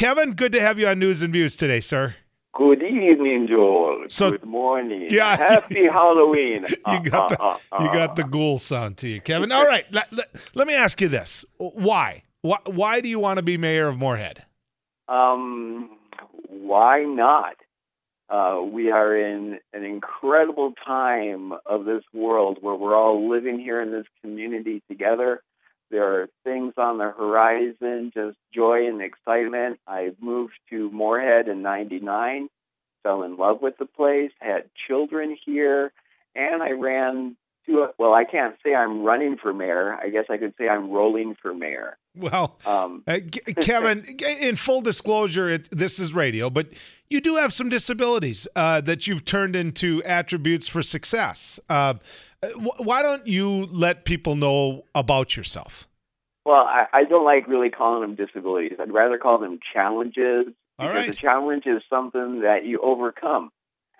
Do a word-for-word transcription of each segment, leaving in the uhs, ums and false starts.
Kevin, good to have you on News and Views today, sir. Good evening, Joel. So, Good morning. Yeah, Happy Halloween. You got the uh, uh, you got the ghoul sound to you, Kevin. All right, let, let, let me ask you this: Why? Why? Why do you want to be mayor of Moorhead? Um, why not? Uh, we are in an incredible time of this world where we're all living here in this community together. There are things on the horizon, just joy and excitement. I moved to Moorhead in ninety-nine, fell in love with the place, had children here, and I ran to a, well, I can't say I'm running for mayor. I guess I could say I'm rolling for mayor. Well, Um, uh, Kevin, in full disclosure, it, this is radio, but you do have some disabilities uh, that you've turned into attributes for success. Uh, wh- why don't you let people know about yourself? Well, I, I don't like really calling them disabilities. I'd rather call them challenges. All because right. a challenge is something that you overcome.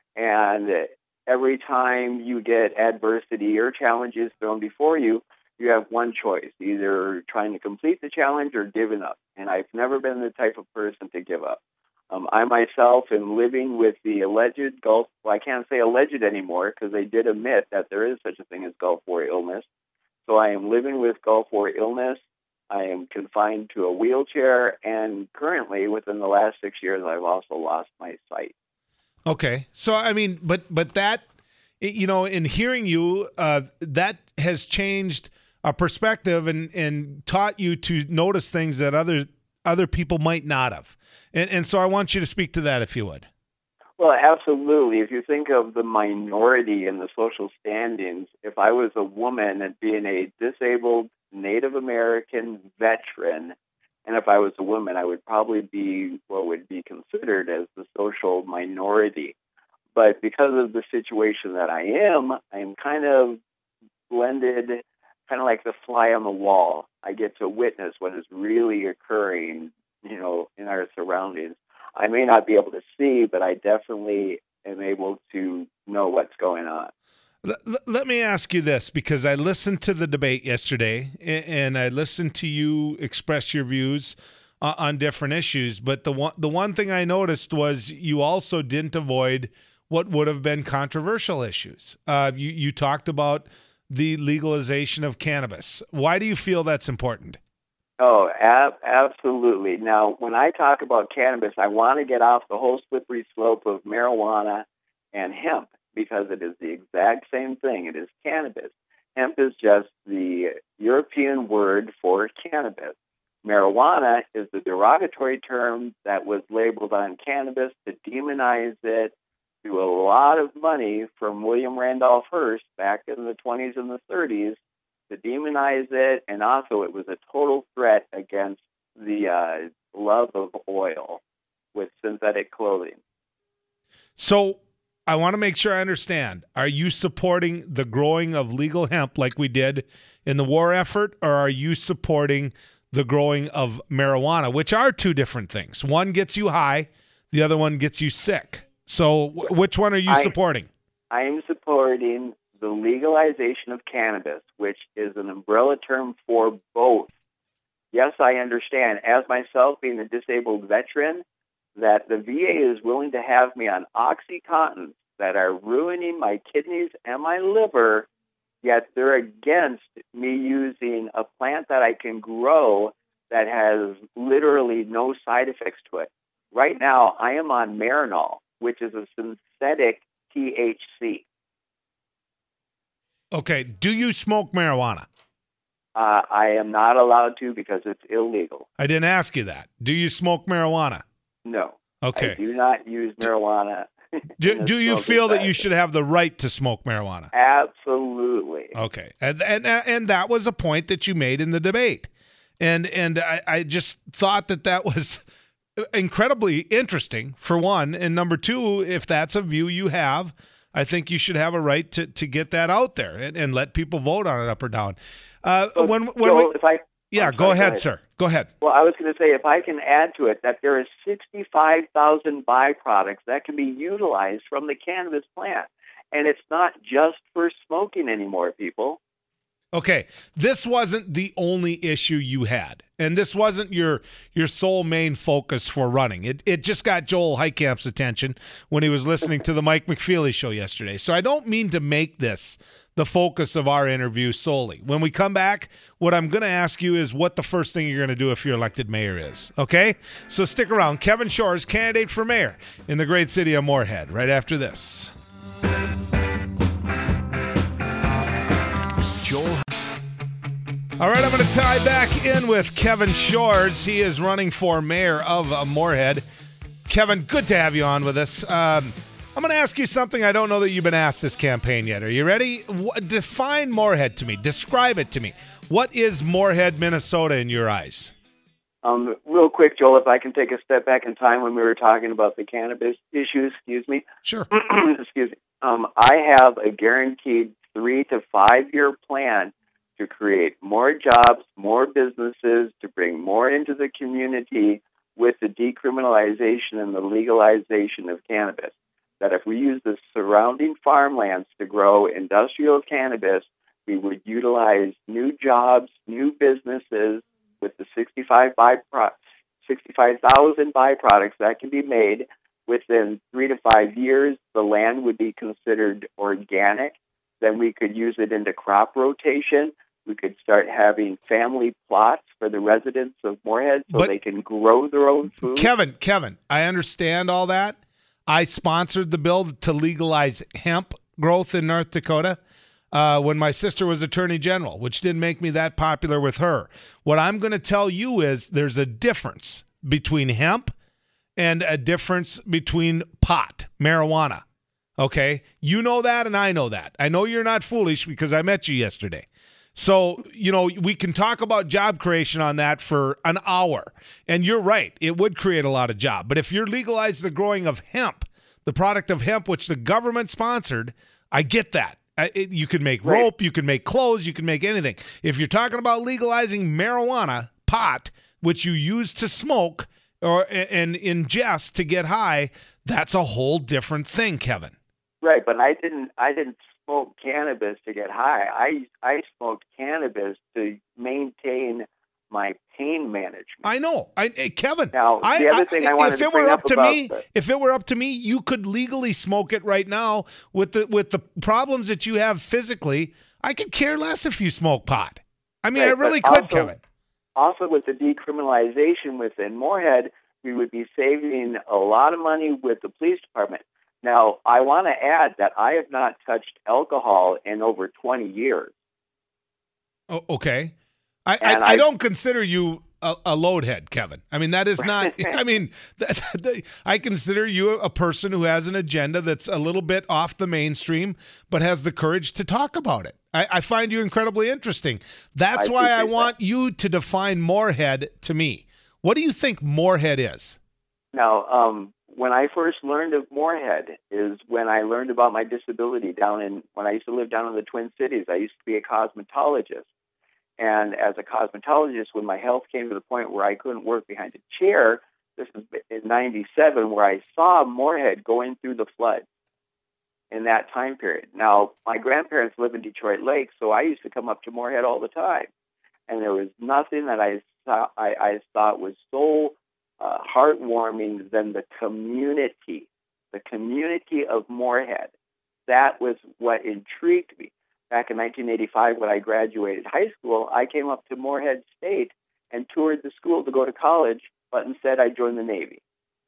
And every time you get adversity or challenges thrown before you, you have one choice, either trying to complete the challenge or giving up. And I've never been the type of person to give up. Um, I myself am living with the alleged Gulf, well, I can't say alleged anymore because they did admit that there is such a thing as Gulf War illness. So I am living with Gulf War illness. I am confined to a wheelchair, and currently, within the last six years, I've also lost my sight. Okay. So, I mean, but but that, you know, in hearing you, uh, that has changed a perspective and, and taught you to notice things that other other people might not have. And, and so I want you to speak to that, if you would. Well, absolutely. If you think of the minority in the social standings, if I was a woman and being a disabled Native American veteran, and if I was a woman, I would probably be what would be considered as the social minority. But because of the situation that I am, I'm kind of blended, kind of like the fly on the wall. I get to witness what is really occurring, you know, in our surroundings. I may not be able to see, but I definitely am able to know what's going on. Let, let me ask you this, because I listened to the debate yesterday and I listened to you express your views uh, on different issues. But the one, the one thing I noticed was you also didn't avoid what would have been controversial issues. Uh, you, you talked about the legalization of cannabis. Why do you feel that's important? Oh, ab- absolutely. Now, when I talk about cannabis, I want to get off the whole slippery slope of marijuana and hemp, because it is the exact same thing. It is cannabis. Hemp is just the European word for cannabis. Marijuana is the derogatory term that was labeled on cannabis to demonize it, to a lot of money from William Randolph Hearst back in the twenties and the thirties to demonize it, and also it was a total threat against the uh, love of oil with synthetic clothing. So I want to make sure I understand. Are you supporting the growing of legal hemp like we did in the war effort, or are you supporting the growing of marijuana, which are two different things? One gets you high, the other one gets you sick. So w- which one are you I, supporting? I am supporting the legalization of cannabis, which is an umbrella term for both. Yes, I understand, as myself being a disabled veteran, that the V A is willing to have me on OxyContin that are ruining my kidneys and my liver, yet they're against me using a plant that I can grow that has literally no side effects to it. Right now, I am on Marinol, which is a synthetic T H C. Okay. Do you smoke marijuana? Uh, I am not allowed to because it's illegal. I didn't ask you that. Do you smoke marijuana? No. Okay. I do not use marijuana. Do, do you feel that you should have the right to smoke marijuana? Absolutely. Okay. And and and that was a point that you made in the debate. And and I, I just thought that that was incredibly interesting, for one. And number two, if that's a view you have, I think you should have a right to, to get that out there and, and let people vote on it up or down. Uh, so, when when Joel, we, if I, yeah, sorry, go, ahead, go ahead, sir. Go ahead. Well, I was going to say, if I can add to it, that there is sixty-five thousand byproducts that can be utilized from the cannabis plant. And it's not just for smoking anymore, people. Okay, this wasn't the only issue you had, and this wasn't your your sole main focus for running. It it just got Joel Heikamp's attention when he was listening to the Mike McFeely show yesterday. So I don't mean to make this the focus of our interview solely. When we come back, what I'm going to ask you is what the first thing you're going to do if you're elected mayor is, okay? So stick around. Kevin Shores, candidate for mayor in the great city of Moorhead, right after this. Joel. All right, I'm going to tie back in with Kevin Shores. He is running for mayor of uh, Moorhead. Kevin, good to have you on with us. Um, I'm going to ask you something I don't know that you've been asked this campaign yet. Are you ready? W- define Moorhead to me. Describe it to me. What is Moorhead, Minnesota in your eyes? Um, real quick, Joel, if I can take a step back in time when we were talking about the cannabis issues, excuse me. Sure. excuse me. Um, I have a guaranteed three to five year plan to create more jobs, more businesses, to bring more into the community with the decriminalization and the legalization of cannabis. That if we use the surrounding farmlands to grow industrial cannabis, we would utilize new jobs, new businesses with the sixty-five thousand byproducts that can be made. Within three to five years, the land would be considered organic. Then we could use it into crop rotation. We could start having family plots for the residents of Moorhead so But, they can grow their own food. Kevin, Kevin, I understand all that. I sponsored the bill to legalize hemp growth in North Dakota uh, when my sister was Attorney General, which didn't make me that popular with her. What I'm going to tell you is there's a difference between hemp and a difference between pot, marijuana. Okay? You know that and I know that. I know you're not foolish because I met you yesterday. So, you know, we can talk about job creation on that for an hour. And you're right. It would create a lot of job. But if you're legalized the growing of hemp, the product of hemp, which the government sponsored, I get that. I, it, you can make Right. rope, you can make clothes, you can make anything. If you're talking about legalizing marijuana, pot, which you use to smoke or and ingest to get high, that's a whole different thing, Kevin. Right, but I didn't. I didn't smoke cannabis to get high. I I smoked cannabis to maintain my pain management. I know, I, hey, Kevin. Now, I, the other I, thing I wanted if to it bring were up up to about me, the- if it were up to me, you could legally smoke it right now with the with the problems that you have physically. I could care less if you smoke pot. I mean, Right, I really but could, also- Kevin. Also, with the decriminalization within Moorhead, we would be saving a lot of money with the police department. Now, I want to add that I have not touched alcohol in over twenty years. Oh, okay. I, And I, I I- don't consider you a, a load head, Kevin. I mean, that is not, I mean, that, that, I consider you a person who has an agenda that's a little bit off the mainstream, but has the courage to talk about it. I, I find you incredibly interesting. That's I why I appreciate want you to define Moorhead to me. What do you think Moorhead is? Now, um, when I first learned of Moorhead is when I learned about my disability down in, when I used to live down in the Twin Cities. I used to be a cosmetologist. And as a cosmetologist, when my health came to the point where I couldn't work behind a chair, this is in ninety-seven, where I saw Moorhead going through the flood in that time period. Now, my grandparents live in Detroit Lake, so I used to come up to Moorhead all the time. And there was nothing that I saw, I, I thought was so uh, heartwarming than the community, the community of Moorhead. That was what intrigued me. Back in nineteen eighty-five, when I graduated high school, I came up to Moorhead State and toured the school to go to college, but instead I joined the Navy.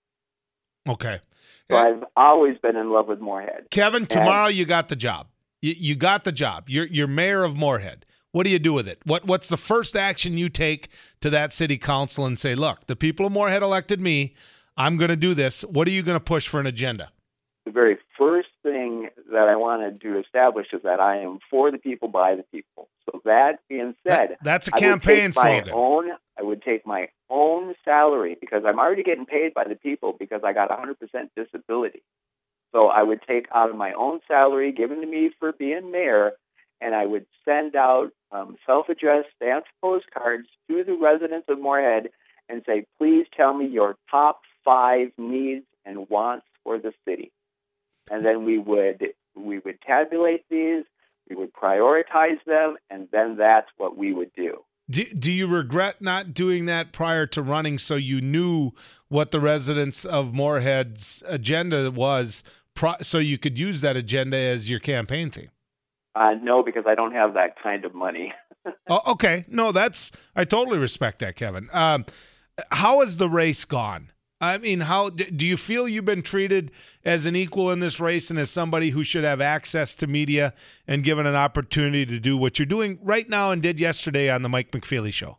Okay. So I've always been in love with Moorhead. Kevin, tomorrow you got the job. You, you got the job. You're, you're mayor of Moorhead. What do you do with it? What What's the first action you take to that city council and say, look, the people of Moorhead elected me. I'm going to do this. What are you going to push for an agenda? The very first thing that I wanted to establish is that I am for the people, by the people. So that being said, That- that's a I would campaign take my slogan. own, I would take my own salary because I'm already getting paid by the people because I got one hundred percent disability. So I would take out of my own salary given to me for being mayor, and I would send out um, self-addressed stamped postcards to the residents of Moorhead and say, please tell me your top five needs and wants for the city. And then we would we would tabulate these. We would prioritize them, and then that's what we would do. Do, do you regret not doing that prior to running so you knew what the residents of Moorhead's agenda was pro- so you could use that agenda as your campaign theme? Uh, no, because I don't have that kind of money. Oh, okay. No, that's I totally respect that, Kevin. Um, how has the race gone? I mean, how do you feel you've been treated as an equal in this race and as somebody who should have access to media and given an opportunity to do what you're doing right now and did yesterday on the Mike McFeely show?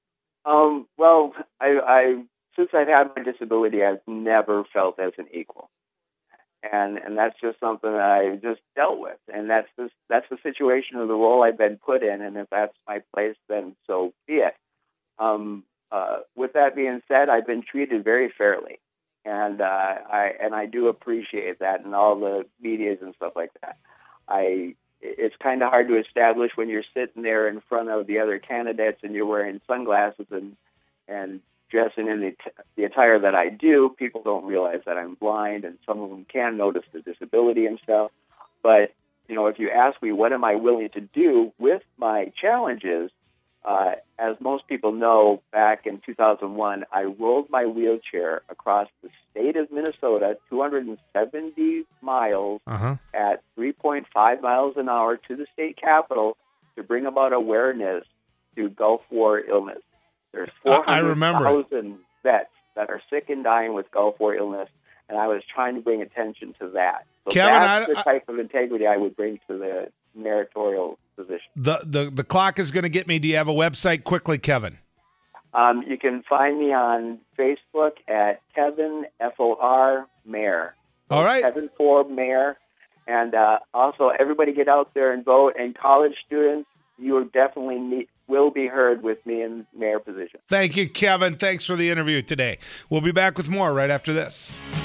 Um, well, I, I since I've had my disability, I've never felt as an equal, and and that's just something that I just dealt with, and that's the that's the situation of the role I've been put in, and if that's my place, then so be it. Um, Uh, with that being said, I've been treated very fairly, and uh, I and I do appreciate that, and all the medias and stuff like that. I it's kind of hard to establish when you're sitting there in front of the other candidates and you're wearing sunglasses and and dressing in the, the attire that I do. People don't realize that I'm blind, and some of them can notice the disability and stuff. But you know, if you ask me what am I willing to do with my challenges. Uh, as most people know, back in two thousand one, I rolled my wheelchair across the state of Minnesota, two hundred seventy miles uh-huh. at three point five miles an hour to the state capitol to bring about awareness to Gulf War illness. There's four hundred thousand vets that are sick and dying with Gulf War illness, and I was trying to bring attention to that. So Kevin, that's I, the type of integrity I would bring to the meritorial position. The, the the clock is going to get me. Do you have a website quickly, Kevin? Um, you can find me on Facebook at Kevin F O R Mayor. So All right. Kevin for Mayor. And uh, also, everybody get out there and vote. And college students, you will definitely meet, will be heard with me in mayor position. Thank you, Kevin. Thanks for the interview today. We'll be back with more right after this.